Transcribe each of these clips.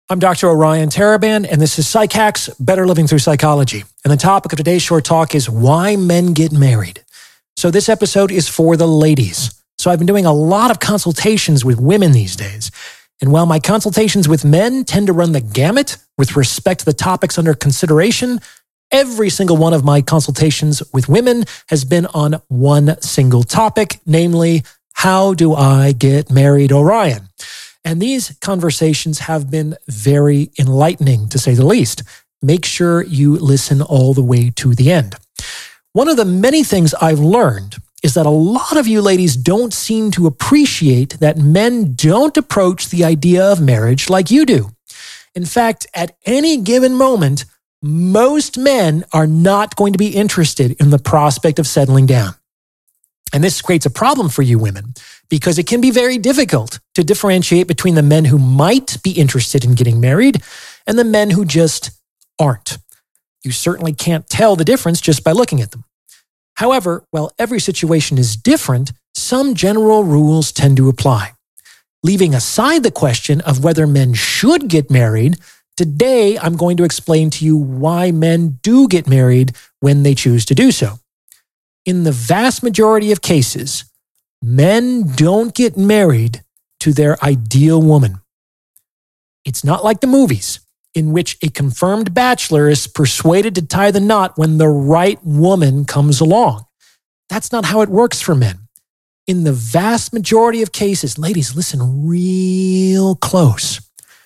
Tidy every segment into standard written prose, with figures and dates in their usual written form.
I'm Dr. Orion Taraban, and this is Psych Hacks, Better Living Through Psychology. And the topic of today's short talk is why men get married. So this episode is for the ladies. So I've been doing a lot of consultations with women these days. And while my consultations with men tend to run the gamut with respect to the topics under consideration, every single one of my consultations with women has been on one single topic, namely, how do I get married, Orion? And these conversations have been very enlightening, to say the least. Make sure you listen all the way to the end. One of the many things I've learned is that a lot of you ladies don't seem to appreciate that men don't approach the idea of marriage like you do. In fact, at any given moment, most men are not going to be interested in the prospect of settling down. And this creates a problem for you women because it can be very difficult to differentiate between the men who might be interested in getting married and the men who just aren't. You certainly can't tell the difference just by looking at them. However, while every situation is different, some general rules tend to apply. Leaving aside the question of whether men should get married, today I'm going to explain to you why men do get married when they choose to do so. In the vast majority of cases, men don't get married to their ideal woman. It's not like the movies, in which a confirmed bachelor is persuaded to tie the knot when the right woman comes along. That's not how it works for men. In the vast majority of cases, ladies, listen real close.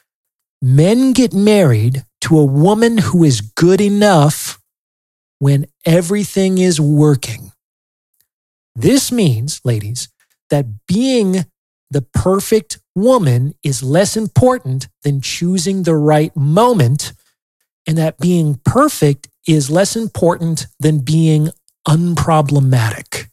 Men get married to a woman who is good enough when everything is working. This means, ladies, that being the perfect woman is less important than choosing the right moment, and that being perfect is less important than being unproblematic.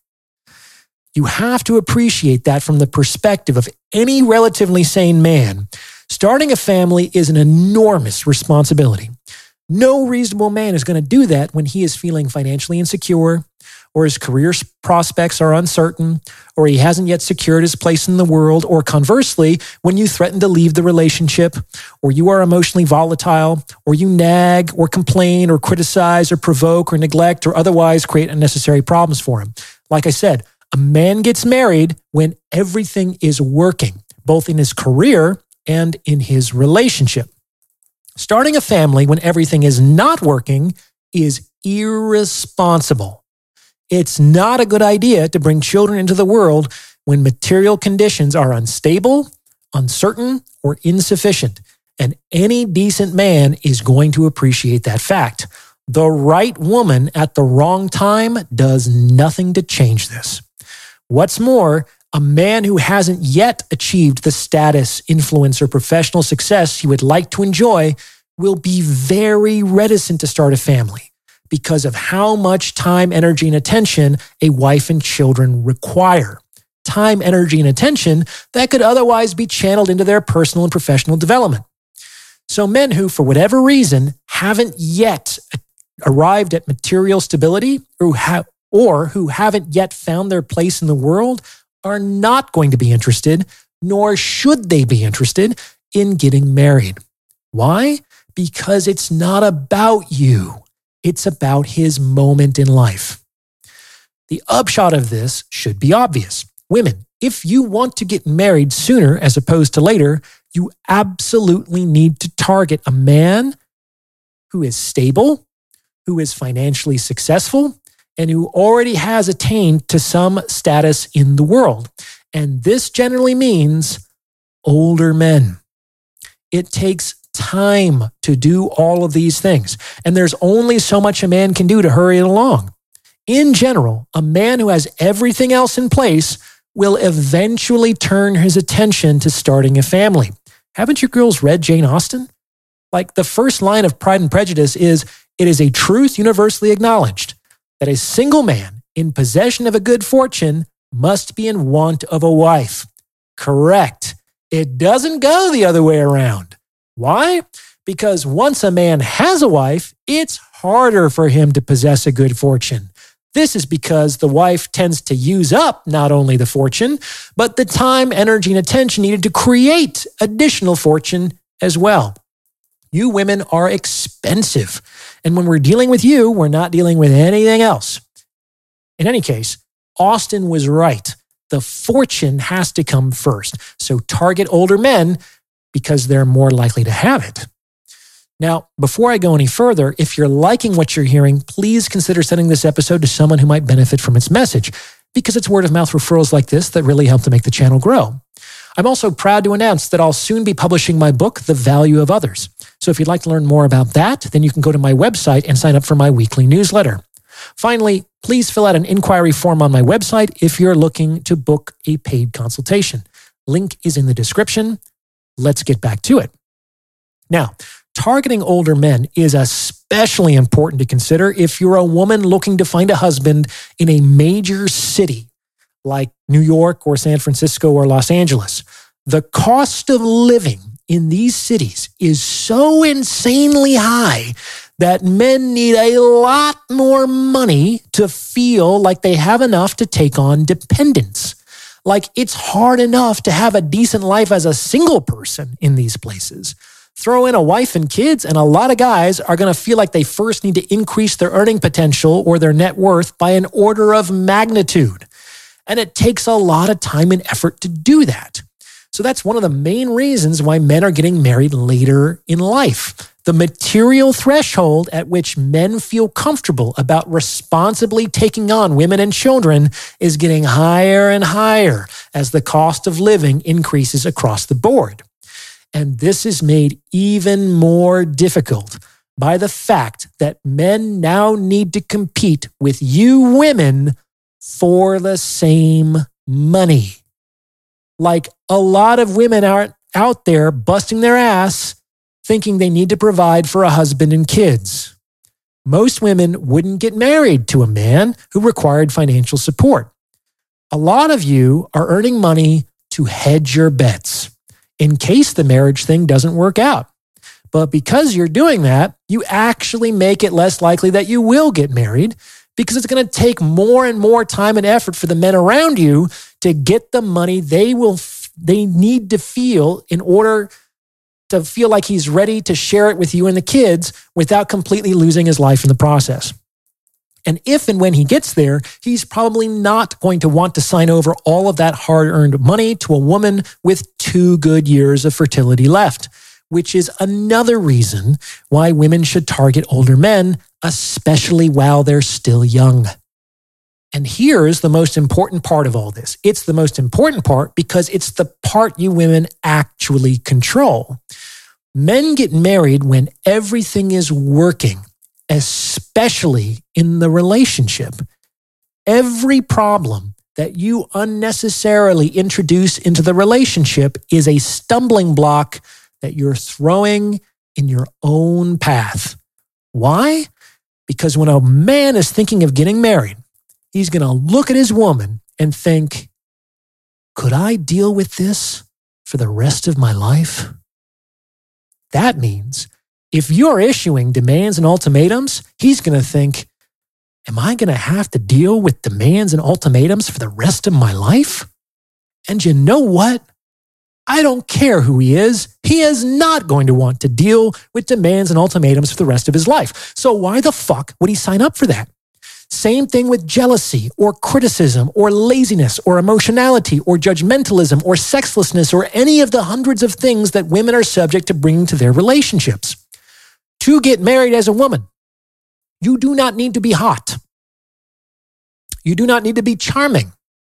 You have to appreciate that from the perspective of any relatively sane man. Starting a family is an enormous responsibility. No reasonable man is going to do that when he is feeling financially insecure, or his career prospects are uncertain, or he hasn't yet secured his place in the world, or conversely, when you threaten to leave the relationship, or you are emotionally volatile, or you nag, or complain, or criticize, or provoke, or neglect, or otherwise create unnecessary problems for him. Like I said, a man gets married when everything is working, both in his career and in his relationship. Starting a family when everything is not working is irresponsible. It's not a good idea to bring children into the world when material conditions are unstable, uncertain, or insufficient. And any decent man is going to appreciate that fact. The right woman at the wrong time does nothing to change this. What's more, a man who hasn't yet achieved the status, influence, or professional success he would like to enjoy will be very reticent to start a family because of how much time, energy, and attention a wife and children require. Time, energy, and attention that could otherwise be channeled into their personal and professional development. So men who, for whatever reason, haven't yet arrived at material stability or who haven't yet found their place in the world are not going to be interested, nor should they be interested, in getting married. Why? Because it's not about you. It's about his moment in life. The upshot of this should be obvious. Women, if you want to get married sooner as opposed to later, you absolutely need to target a man who is stable, who is financially successful, and who already has attained to some status in the world. And this generally means older men. It takes time to do all of these things, and there's only so much a man can do to hurry it along. In general, a man who has everything else in place will eventually turn his attention to starting a family. Haven't you girls read Jane Austen? Like, the first line of Pride and Prejudice is, "It is a truth universally acknowledged that a single man in possession of a good fortune must be in want of a wife." Correct. It doesn't go the other way around. Why? Because once a man has a wife, it's harder for him to possess a good fortune. This is because the wife tends to use up not only the fortune, but the time, energy, and attention needed to create additional fortune as well. You women are expensive. And when we're dealing with you, we're not dealing with anything else. In any case, Austin was right. The fortune has to come first. So target older men because they're more likely to have it. Now, before I go any further, if you're liking what you're hearing, please consider sending this episode to someone who might benefit from its message, because it's word of mouth referrals like this that really help to make the channel grow. I'm also proud to announce that I'll soon be publishing my book, The Value of Others. So if you'd like to learn more about that, then you can go to my website and sign up for my weekly newsletter. Finally, please fill out an inquiry form on my website if you're looking to book a paid consultation. Link is in the description. Let's get back to it. Now, targeting older men is especially important to consider if you're a woman looking to find a husband in a major city like New York or San Francisco or Los Angeles. The cost of living in these cities is so insanely high that men need a lot more money to feel like they have enough to take on dependents. Like, it's hard enough to have a decent life as a single person in these places. Throw in a wife and kids, and a lot of guys are going to feel like they first need to increase their earning potential or their net worth by an order of magnitude. And it takes a lot of time and effort to do that. So that's one of the main reasons why men are getting married later in life. The material threshold at which men feel comfortable about responsibly taking on women and children is getting higher and higher as the cost of living increases across the board. And this is made even more difficult by the fact that men now need to compete with you women for the same money. Like, a lot of women are out there busting their ass thinking they need to provide for a husband and kids. Most women wouldn't get married to a man who required financial support. A lot of you are earning money to hedge your bets in case the marriage thing doesn't work out. But because you're doing that, you actually make it less likely that you will get married, because it's going to take more and more time and effort for the men around you to get the money they need to feel in order to feel like he's ready to share it with you and the kids without completely losing his life in the process. And if and when he gets there, he's probably not going to want to sign over all of that hard-earned money to a woman with 2 good years of fertility left, which is another reason why women should target older men, especially while they're still young. And here's the most important part of all this. It's the most important part because it's the part you women actually control. Men get married when everything is working, especially in the relationship. Every problem that you unnecessarily introduce into the relationship is a stumbling block that you're throwing in your own path. Why? Because when a man is thinking of getting married, he's going to look at his woman and think, could I deal with this for the rest of my life? That means if you're issuing demands and ultimatums, he's going to think, am I going to have to deal with demands and ultimatums for the rest of my life? And you know what? I don't care who he is not going to want to deal with demands and ultimatums for the rest of his life. So why the fuck would he sign up for that? Same thing with jealousy or criticism or laziness or emotionality or judgmentalism or sexlessness or any of the hundreds of things that women are subject to bringing to their relationships. To get married as a woman, you do not need to be hot. You do not need to be charming.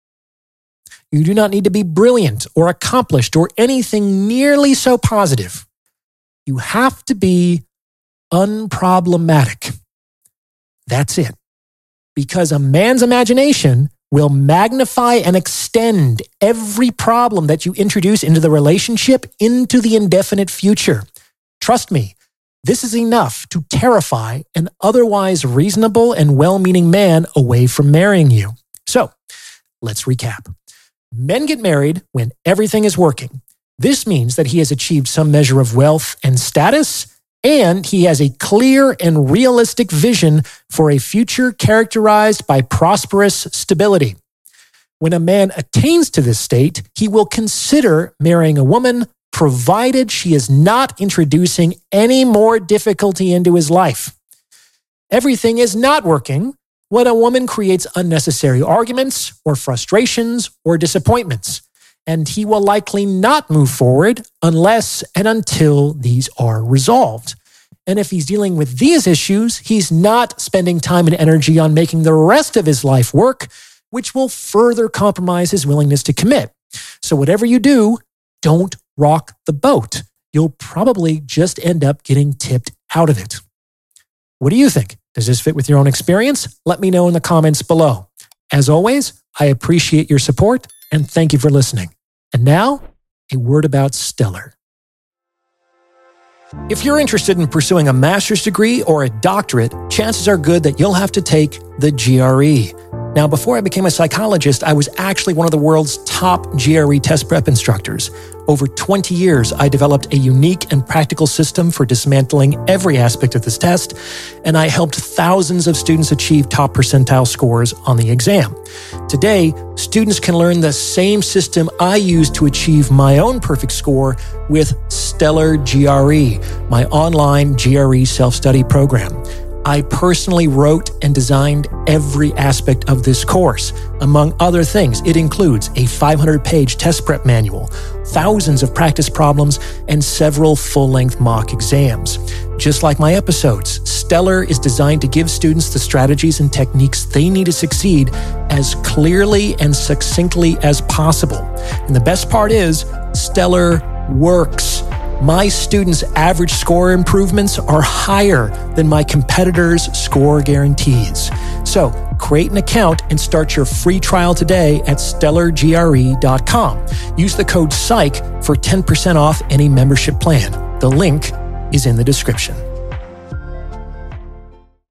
You do not need to be brilliant or accomplished or anything nearly so positive. You have to be unproblematic. That's it. Because a man's imagination will magnify and extend every problem that you introduce into the relationship into the indefinite future. Trust me, this is enough to terrify an otherwise reasonable and well-meaning man away from marrying you. So, let's recap. Men get married when everything is working. This means that he has achieved some measure of wealth and status, and he has a clear and realistic vision for a future characterized by prosperous stability. When a man attains to this state, he will consider marrying a woman provided she is not introducing any more difficulty into his life. Everything is not working when a woman creates unnecessary arguments or frustrations or disappointments, and he will likely not move forward unless and until these are resolved. And if he's dealing with these issues, he's not spending time and energy on making the rest of his life work, which will further compromise his willingness to commit. So whatever you do, don't rock the boat. You'll probably just end up getting tipped out of it. What do you think? Does this fit with your own experience? Let me know in the comments below. As always, I appreciate your support and thank you for listening. And now, a word about Stellar. If you're interested in pursuing a master's degree or a doctorate, chances are good that you'll have to take the GRE. Now, before I became a psychologist, I was actually one of the world's top GRE test prep instructors. Over 20 years, I developed a unique and practical system for dismantling every aspect of this test, and I helped thousands of students achieve top percentile scores on the exam. Today, students can learn the same system I used to achieve my own perfect score with Stellar GRE, my online GRE self-study program. I personally wrote and designed every aspect of this course. Among other things, it includes a 500-page test prep manual, thousands of practice problems, and several full-length mock exams. Just like my episodes, Stellar is designed to give students the strategies and techniques they need to succeed as clearly and succinctly as possible. And the best part is, Stellar works. My students' average score improvements are higher than my competitors' score guarantees. So create an account and start your free trial today at stellargre.com. Use the code PSYCH for 10% off any membership plan. The link is in the description.